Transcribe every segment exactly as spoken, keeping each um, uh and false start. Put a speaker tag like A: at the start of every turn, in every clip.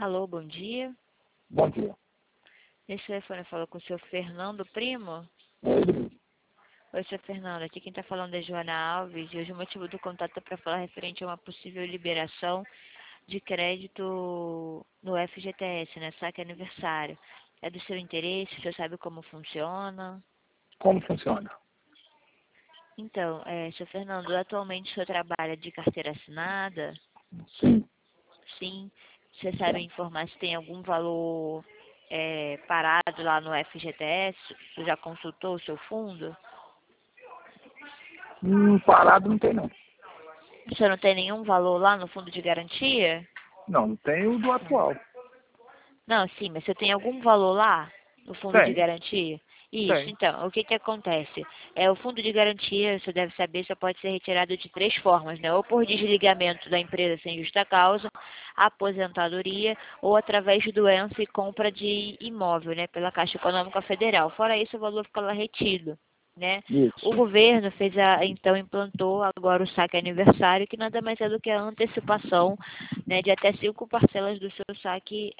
A: Alô, bom dia.
B: Bom dia.
A: Esse telefone falou com o senhor Fernando Primo?
B: É ele mesmo.
A: Oi, senhor Fernando. Aqui quem está falando é Joana Alves. E hoje o motivo do contato é para falar referente a uma possível liberação de crédito no F G T S, né? Saque aniversário. É do seu interesse? O senhor sabe como funciona?
B: Como funciona?
A: Então, é, senhor Fernando, atualmente o senhor trabalha de carteira assinada?
B: Sim.
A: Sim. Você sabe informar se tem algum valor é, parado lá no F G T S? Você já consultou o seu fundo?
B: Hum, parado não tem não.
A: Você não tem nenhum valor lá no fundo de garantia?
B: Não, não tem o do atual.
A: Não, sim, mas você tem algum valor lá no fundo de
B: Tem,
A: garantia? Isso,
B: tem.
A: então, o que que acontece? É, o fundo de garantia, você deve saber, só pode ser retirado de três formas, né? Ou por desligamento da empresa sem justa causa, aposentadoria, ou através de doença e compra de imóvel, né? Pela Caixa Econômica Federal. Fora isso, o valor fica lá retido, né? O
B: Isso.
A: governo fez a, então implantou agora o saque aniversário, que nada mais é do que a antecipação, né, de até cinco parcelas do seu saque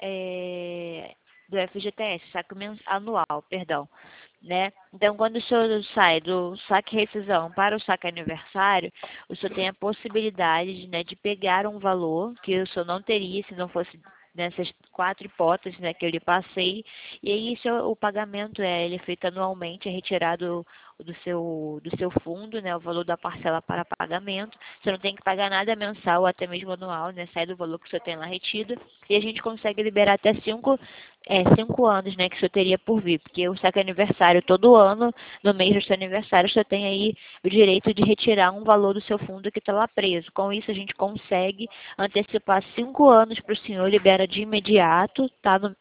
A: é, do F G T S, saque mens- anual, perdão, né? Então, quando o senhor sai do saque rescisão para o saque aniversário, o senhor tem a possibilidade, né, de pegar um valor que o senhor não teria se não fosse nessas quatro hipóteses, né, que eu lhe passei, e aí isso, o pagamento é ele é feito anualmente, é retirado do seu, do seu fundo, né, o valor da parcela para pagamento. Você não tem que pagar nada mensal ou até mesmo anual, né, sai do valor que o senhor tem lá retido, e a gente consegue liberar até cinco, é, cinco anos, né, que o senhor teria por vir, porque o saque aniversário todo ano, no mês do seu aniversário, o senhor tem aí o direito de retirar um valor do seu fundo que está lá preso. Com isso, a gente consegue antecipar cinco anos para o senhor, libera de imediato, tá? No,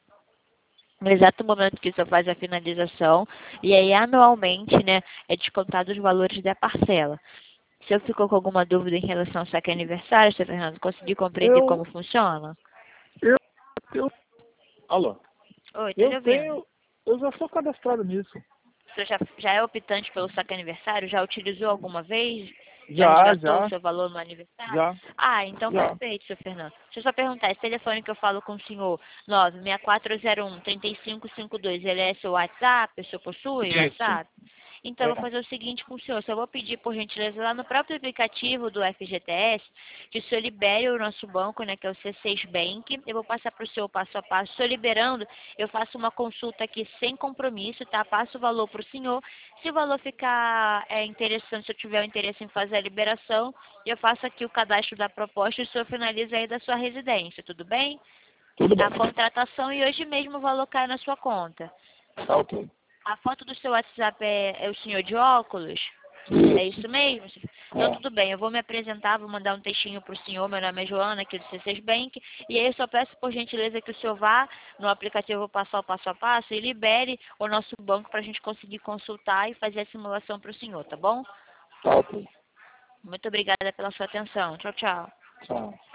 A: no exato momento que o senhor faz a finalização, e aí anualmente, né, é descontado os valores da parcela. O senhor ficou com alguma dúvida em relação ao saque aniversário, senhor Fernando? Conseguiu compreender
B: Eu,
A: como funciona?
B: eu, eu, alô?
A: Oi, estou lhe
B: Eu
A: ouvindo.
B: tenho, eu já sou cadastrado nisso.
A: O senhor já, já é optante pelo saque aniversário? Já utilizou alguma vez? Já
B: Já,
A: resgatou o
B: já,
A: seu valor no aniversário?
B: já,
A: Ah, então
B: já.
A: perfeito, senhor Fernando. Deixa eu só perguntar, esse telefone que eu falo com o senhor, nove seis quatro zero um, três cinco cinco dois, ele é seu WhatsApp? O senhor possui
B: Isso.
A: WhatsApp? Então, eu vou
B: É.
A: fazer o seguinte com o senhor. Se eu vou pedir, por gentileza, lá no próprio aplicativo do F G T S, que o senhor libere o nosso banco, né, que é o C seis Bank. Eu vou passar para o senhor passo a passo. O senhor liberando, eu faço uma consulta aqui sem compromisso, tá? Passo o valor para o senhor. Se o valor ficar é, interessante, se eu tiver o interesse em fazer a liberação, eu faço aqui o cadastro da proposta e o senhor finaliza aí da sua residência, tudo bem?
B: Tudo bem.
A: A contratação e hoje mesmo o valor cai na sua conta.
B: Tá ok.
A: A foto do seu WhatsApp é, é o senhor de óculos? É
B: Isso.
A: isso mesmo? Então,
B: É.
A: tudo bem. Eu vou me apresentar, vou mandar um textinho para o senhor. Meu nome é Joana, aqui do C seis Bank. E aí eu só peço, por gentileza, que o senhor vá no aplicativo passar o passo a passo e libere o nosso banco para a gente conseguir consultar e fazer a simulação para o senhor, tá bom?
B: Tá ok.
A: Muito obrigada pela sua atenção. Tchau, tchau.
B: Tchau.